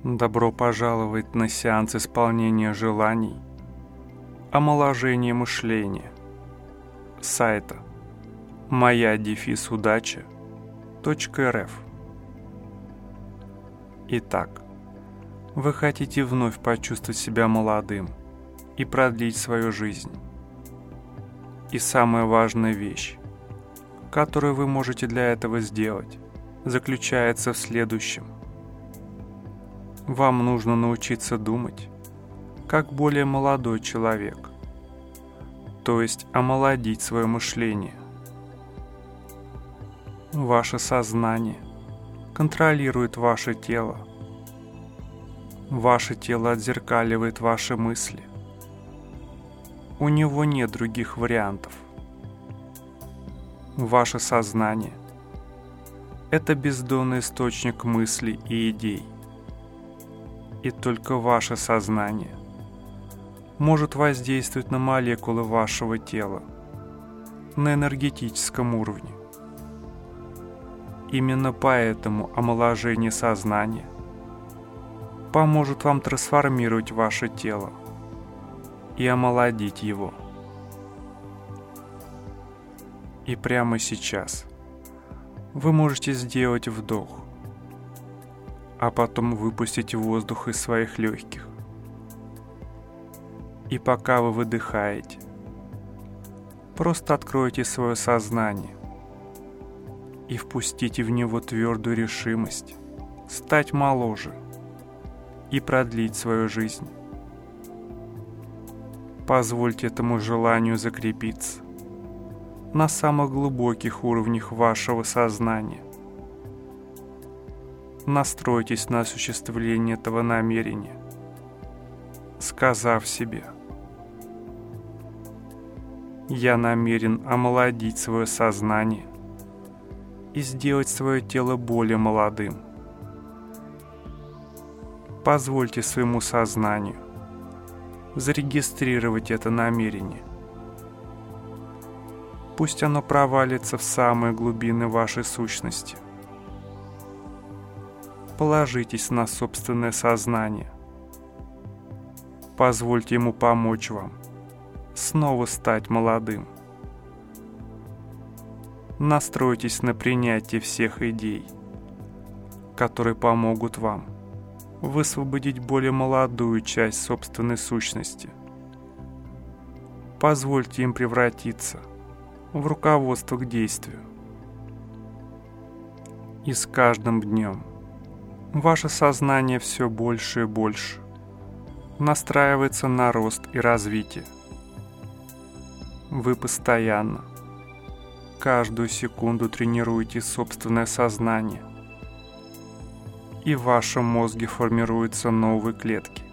Добро пожаловать на сеанс исполнения желаний, омоложения мышления сайта moya-удача.рф. Итак, вы хотите вновь почувствовать себя молодым и продлить свою жизнь. И самая важная вещь, которую вы можете для этого сделать, заключается в следующем. Вам нужно научиться думать, как более молодой человек, то есть омолодить свое мышление. Ваше сознание контролирует ваше тело. Ваше тело отзеркаливает ваши мысли. У него нет других вариантов. Ваше сознание – это бездонный источник мыслей и идей. И только ваше сознание может воздействовать на молекулы вашего тела на энергетическом уровне. Именно поэтому омоложение сознания поможет вам трансформировать ваше тело и омолодить его. И прямо сейчас вы можете сделать вдох, а потом выпустить воздух из своих легких. И пока вы выдыхаете, просто откройте свое сознание и впустите в него твердую решимость стать моложе и продлить свою жизнь. Позвольте этому желанию закрепиться на самых глубоких уровнях вашего сознания. Настройтесь на осуществление этого намерения, сказав себе: «Я намерен омолодить свое сознание и сделать свое тело более молодым». Позвольте своему сознанию зарегистрировать это намерение. Пусть оно провалится в самые глубины вашей сущности. Положитесь на собственное сознание. Позвольте ему помочь вам снова стать молодым. Настройтесь на принятие всех идей, которые помогут вам высвободить более молодую часть собственной сущности. Позвольте им превратиться в руководство к действию. И с каждым днем ваше сознание все больше и больше настраивается на рост и развитие. Вы постоянно, каждую секунду тренируете собственное сознание, и в вашем мозге формируются новые клетки.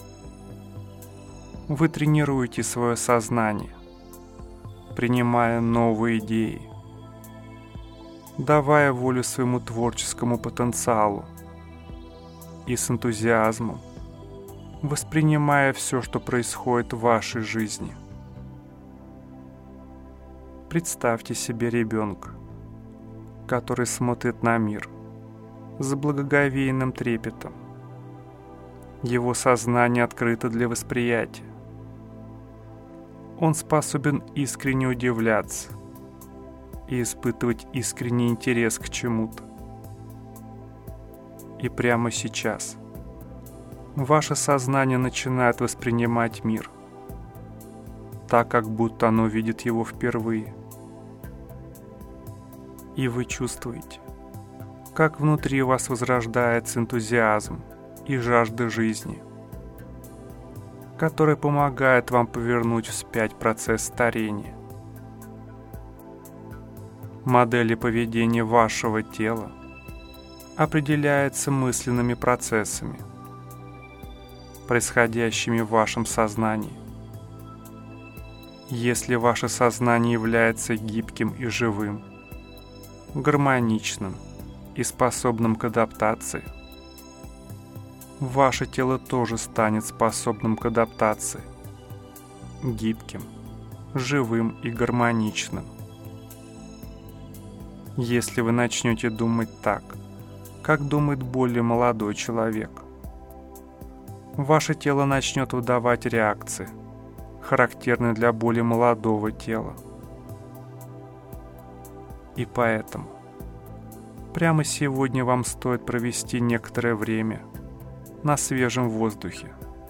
Вы тренируете свое сознание, принимая новые идеи, давая волю своему творческому потенциалу и с энтузиазмом воспринимая все, что происходит в вашей жизни. Представьте себе ребенка, который смотрит на мир с благоговейным трепетом. Его сознание открыто для восприятия. Он способен искренне удивляться и испытывать искренний интерес к чему-то. И прямо сейчас ваше сознание начинает воспринимать мир так, как будто оно видит его впервые. И вы чувствуете, как внутри вас возрождается энтузиазм и жажда жизни, который помогает вам повернуть вспять процесс старения. Модели поведения вашего тела определяются мысленными процессами, происходящими в вашем сознании. Если ваше сознание является гибким и живым, гармоничным и способным к адаптации, ваше тело тоже станет способным к адаптации, гибким, живым и гармоничным. Если вы начнете думать так, как думает более молодой человек, ваше тело начнет выдавать реакции, характерные для более молодого тела. И поэтому прямо сегодня вам стоит провести некоторое время на свежем воздухе.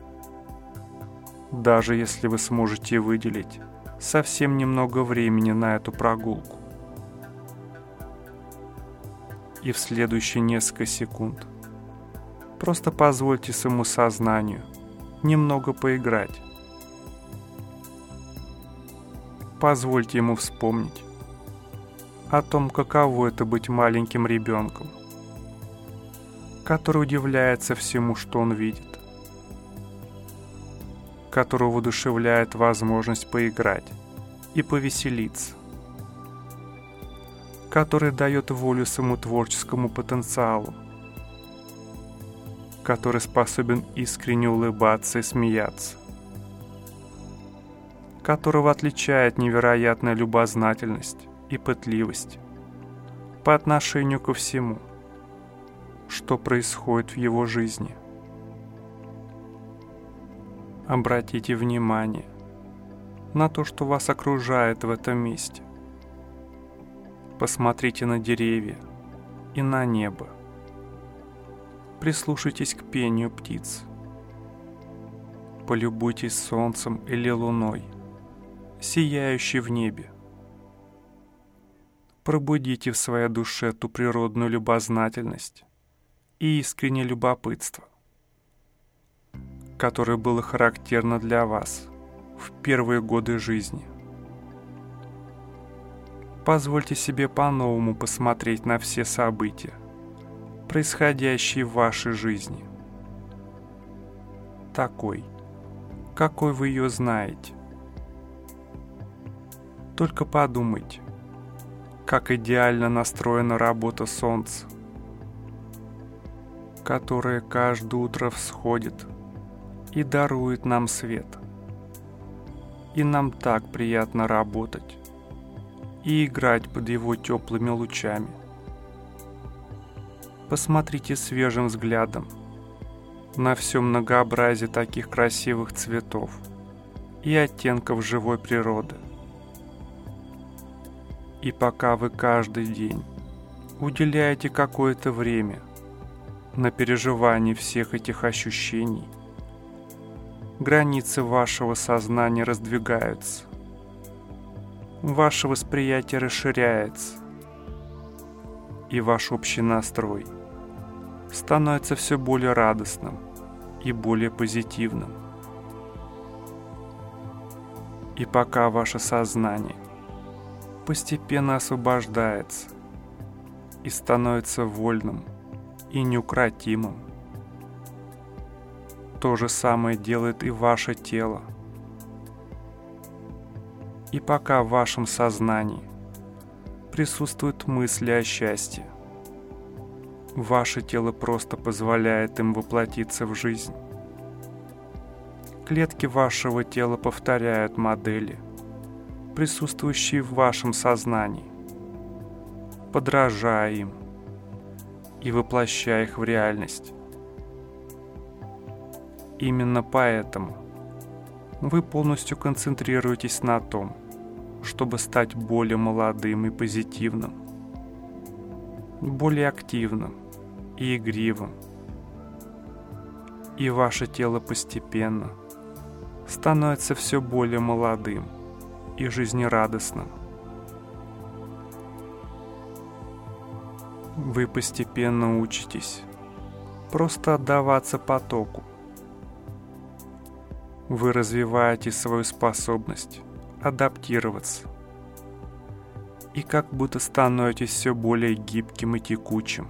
Даже если вы сможете выделить совсем немного времени на эту прогулку. И в следующие несколько секунд просто позвольте своему сознанию немного поиграть. Позвольте ему вспомнить о том, каково это быть маленьким ребенком, который удивляется всему, что он видит, которого воодушевляет возможность поиграть и повеселиться, который дает волю своему творческому потенциалу, который способен искренне улыбаться и смеяться, которого отличает невероятная любознательность и пытливость по отношению ко всему, что происходит в его жизни. Обратите внимание на то, что вас окружает в этом месте. Посмотрите на деревья и на небо. Прислушайтесь к пению птиц. Полюбуйтесь солнцем или луной, сияющей в небе. Пробудите в своей душе ту природную любознательность и искреннее любопытство, которое было характерно для вас в первые годы жизни. Позвольте себе по-новому посмотреть на все события, происходящие в вашей жизни, такой, какой вы ее знаете. Только подумайте, как идеально настроена работа Солнца, которое каждое утро всходит и дарует нам свет. И нам так приятно работать и играть под его теплыми лучами. Посмотрите свежим взглядом на все многообразие таких красивых цветов и оттенков живой природы. И пока вы каждый день уделяете какое-то время на переживание всех этих ощущений, границы вашего сознания раздвигаются, ваше восприятие расширяется, и ваш общий настрой становится все более радостным и более позитивным. И пока ваше сознание постепенно освобождается и становится вольным и неукротимым, то же самое делает и ваше тело. И пока в вашем сознании присутствуют мысли о счастье, ваше тело просто позволяет им воплотиться в жизнь. Клетки вашего тела повторяют модели, присутствующие в вашем сознании, подражая им и воплощая их в реальность. Именно поэтому вы полностью концентрируетесь на том, чтобы стать более молодым и позитивным, более активным и игривым. И ваше тело постепенно становится все более молодым и жизнерадостным. Вы постепенно учитесь просто отдаваться потоку. Вы развиваете свою способность адаптироваться и как будто становитесь все более гибким и текучим.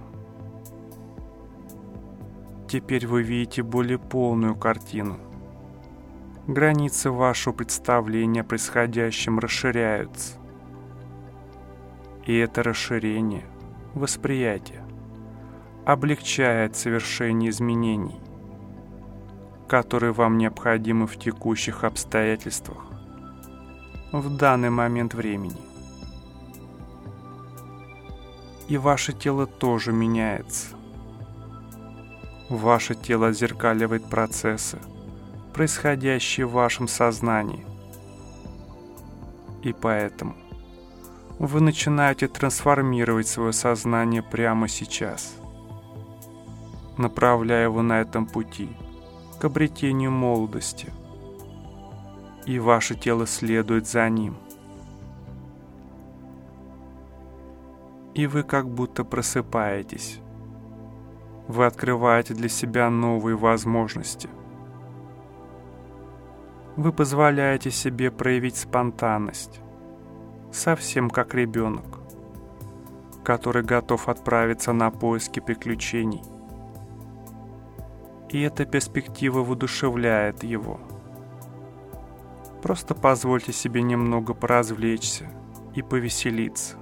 Теперь вы видите более полную картину. Границы вашего представления о происходящем расширяются. И это расширение восприятия облегчает совершение изменений, которые вам необходимы в текущих обстоятельствах в данный момент времени. И ваше тело тоже меняется. Ваше тело отзеркаливает процессы, происходящие в вашем сознании. И поэтому вы начинаете трансформировать свое сознание прямо сейчас, направляя его на этом пути к обретению молодости. И ваше тело следует за ним. И вы как будто просыпаетесь. Вы открываете для себя новые возможности. Вы позволяете себе проявить спонтанность, совсем как ребенок, который готов отправиться на поиски приключений. И эта перспектива воодушевляет его. Просто позвольте себе немного поразвлечься и повеселиться.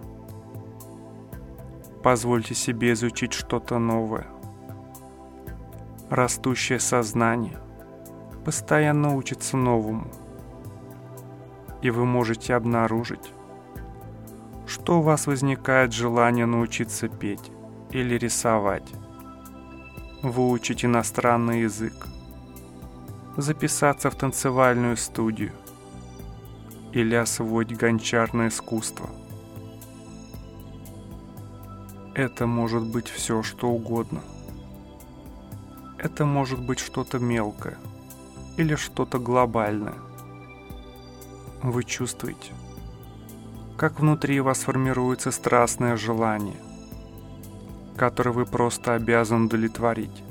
Позвольте себе изучить что-то новое. Растущее сознание постоянно учится новому. И вы можете обнаружить, что у вас возникает желание научиться петь или рисовать, выучить иностранный язык, записаться в танцевальную студию или освоить гончарное искусство. Это может быть все, что угодно. Это может быть что-то мелкое или что-то глобальное. Вы чувствуете, как внутри вас формируется страстное желание, которое вы просто обязаны удовлетворить.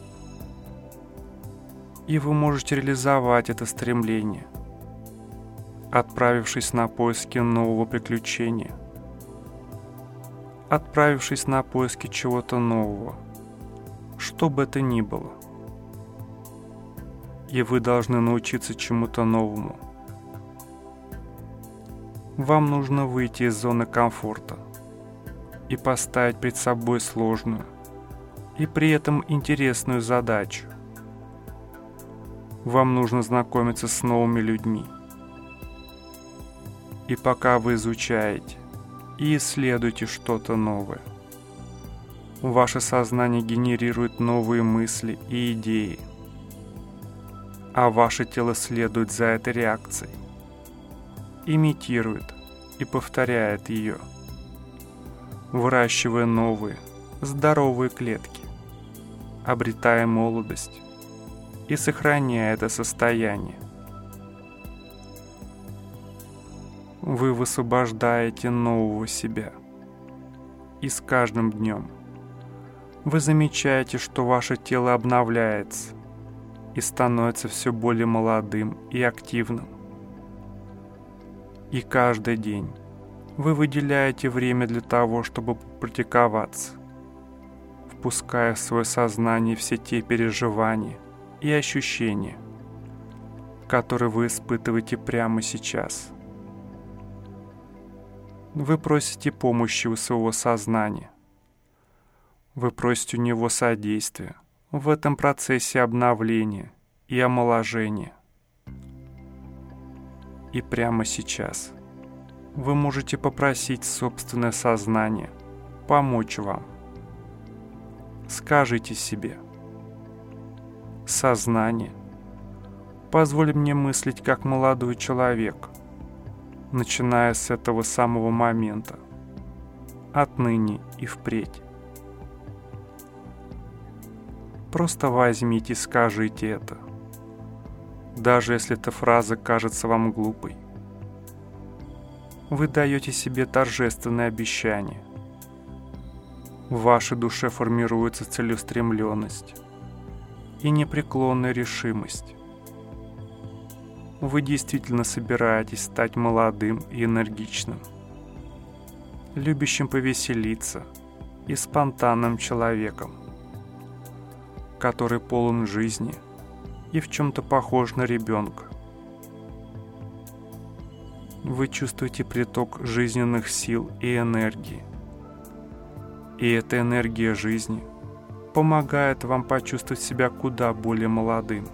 И вы можете реализовать это стремление, отправившись на поиски нового приключения, отправившись на поиски чего-то нового, что бы это ни было. И вы должны научиться чему-то новому. Вам нужно выйти из зоны комфорта и поставить перед собой сложную и при этом интересную задачу. Вам нужно знакомиться с новыми людьми. И пока вы изучаете и исследуете что-то новое, ваше сознание генерирует новые мысли и идеи, а ваше тело следует за этой реакцией, имитирует и повторяет ее, выращивая новые, здоровые клетки, обретая молодость и сохраняя это состояние. Вы высвобождаете нового себя, и с каждым днем вы замечаете, что ваше тело обновляется и становится все более молодым и активным. И каждый день вы выделяете время для того, чтобы практиковаться, впуская в свое сознание все те переживания и ощущения, которые вы испытываете прямо сейчас. Вы просите помощи у своего сознания. Вы просите у него содействия в этом процессе обновления и омоложения. И прямо сейчас вы можете попросить собственное сознание помочь вам. Скажите себе: «Сознание, позволь мне мыслить как молодой человек, начиная с этого самого момента, отныне и впредь». Просто возьмите и скажите это, даже если эта фраза кажется вам глупой. Вы даете себе торжественное обещание. В вашей душе формируется целеустремленность и непреклонная решимость. Вы действительно собираетесь стать молодым и энергичным, любящим повеселиться и спонтанным человеком, который полон жизни и в чем-то похож на ребенка. Вы чувствуете приток жизненных сил и энергии. И эта энергия жизни помогает вам почувствовать себя куда более молодым.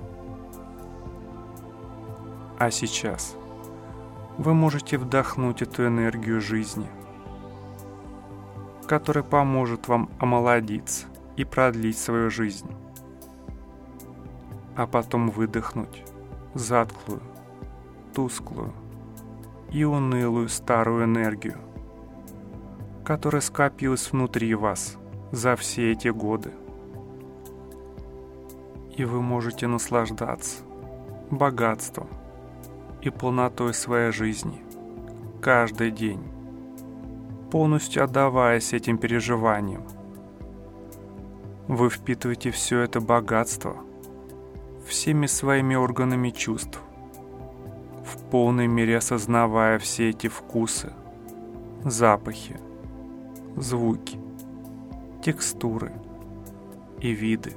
А сейчас вы можете вдохнуть эту энергию жизни, которая поможет вам омолодиться и продлить свою жизнь. А потом выдохнуть затхлую, тусклую и унылую старую энергию, которая скопилась внутри вас за все эти годы. И вы можете наслаждаться богатством и полнотой своей жизни каждый день, полностью отдаваясь этим переживаниям. Вы впитываете все это богатство всеми своими органами чувств, в полной мере осознавая все эти вкусы, запахи, звуки, текстуры и виды.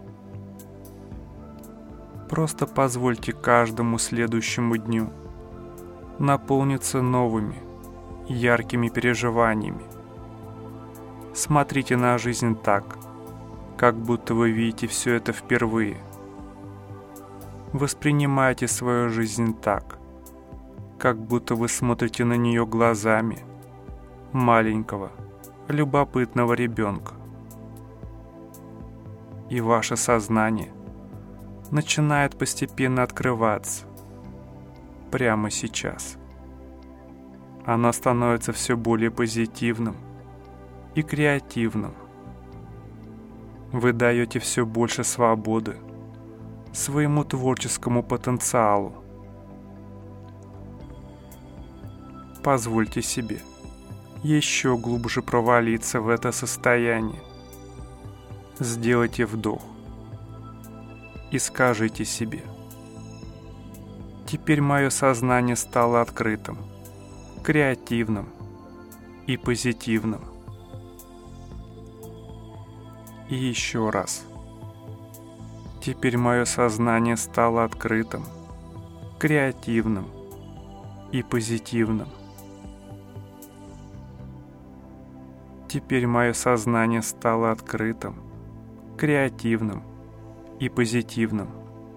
Просто позвольте каждому следующему дню наполниться новыми, яркими переживаниями. Смотрите на жизнь так, как будто вы видите все это впервые. Воспринимайте свою жизнь так, как будто вы смотрите на нее глазами маленького, любопытного ребенка. И ваше сознание начинает постепенно открываться прямо сейчас. Оно становится все более позитивным и креативным. Вы даете все больше свободы своему творческому потенциалу. Позвольте себе еще глубже провалиться в это состояние. Сделайте вдох и скажите себе: теперь мое сознание стало открытым, креативным и позитивным. И еще раз. Теперь мое сознание стало открытым, креативным и позитивным. Теперь мое сознание стало открытым, креативным и позитивным.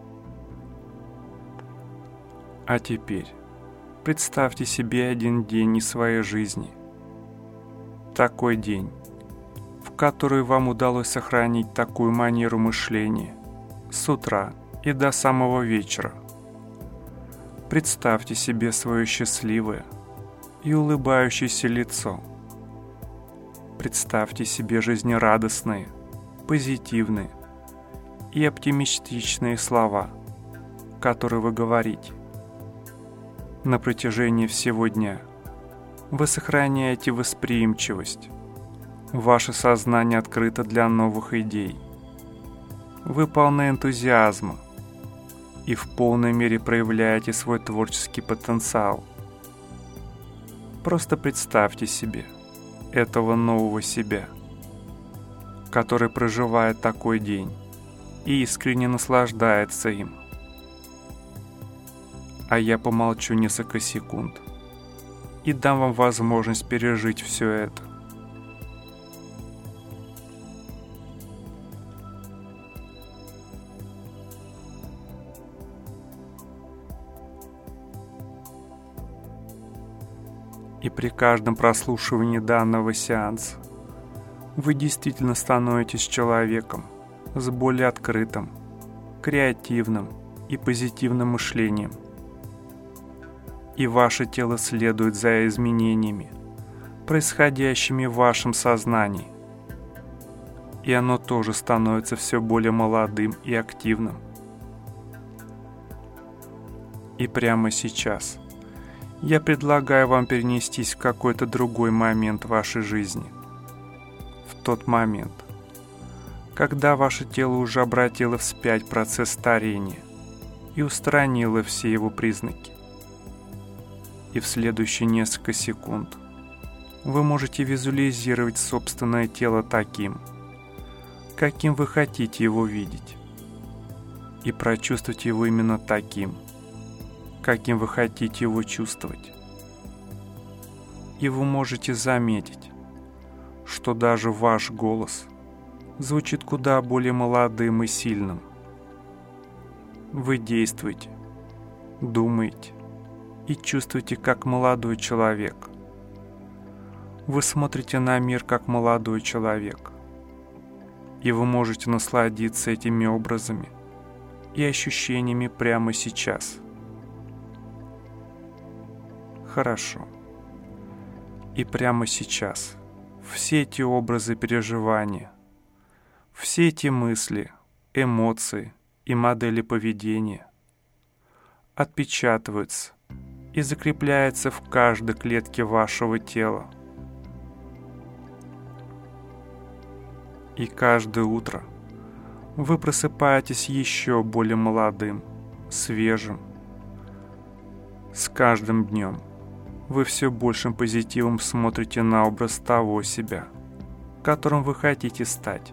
А теперь представьте себе один день из своей жизни. Такой день, в который вам удалось сохранить такую манеру мышления с утра и до самого вечера. Представьте себе свое счастливое и улыбающееся лицо. Представьте себе жизнерадостные, позитивные и оптимистичные слова, которые вы говорите. На протяжении всего дня вы сохраняете восприимчивость. Ваше сознание открыто для новых идей. Вы полны энтузиазма и в полной мере проявляете свой творческий потенциал. Просто представьте себе этого нового себя, который проживает такой день и искренне наслаждается им. А я помолчу несколько секунд и дам вам возможность пережить все это. И при каждом прослушивании данного сеанса вы действительно становитесь человеком с более открытым, креативным и позитивным мышлением. И ваше тело следует за изменениями, происходящими в вашем сознании. И оно тоже становится все более молодым и активным. И прямо сейчас я предлагаю вам перенестись в какой-то другой момент вашей жизни. В тот момент, когда ваше тело уже обратило вспять процесс старения и устранило все его признаки. И в следующие несколько секунд вы можете визуализировать собственное тело таким, каким вы хотите его видеть, и прочувствовать его именно таким, каким вы хотите его чувствовать. И вы можете заметить, что даже ваш голос звучит куда более молодым и сильным. Вы действуете, думаете и чувствуете как молодой человек. Вы смотрите на мир как молодой человек. и вы можете насладиться этими образами и ощущениями прямо сейчас. Хорошо. И прямо сейчас все эти образы переживания, все эти мысли, эмоции и модели поведения отпечатываются и закрепляются в каждой клетке вашего тела. И каждое утро вы просыпаетесь еще более молодым, свежим. С каждым днем вы все большим позитивом смотрите на образ того себя, которым вы хотите стать.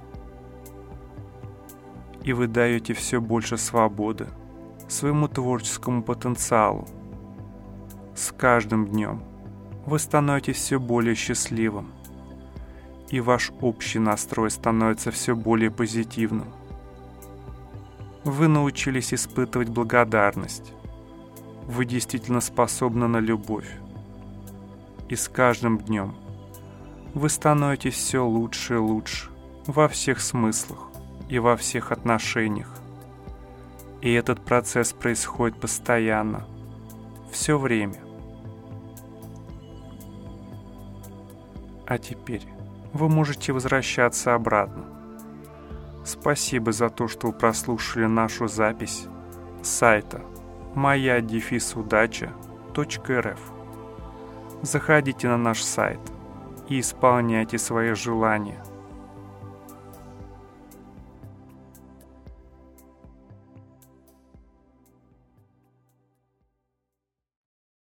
И вы даете все больше свободы своему творческому потенциалу. С каждым днем вы становитесь все более счастливым, и ваш общий настрой становится все более позитивным. Вы научились испытывать благодарность. Вы действительно способны на любовь. И с каждым днем вы становитесь все лучше и лучше во всех смыслах и во всех отношениях. И этот процесс происходит постоянно, все время. А теперь вы можете возвращаться обратно. Спасибо за то, что вы прослушали нашу запись с сайта moya-удача.рф. Заходите на наш сайт и исполняйте свои желания.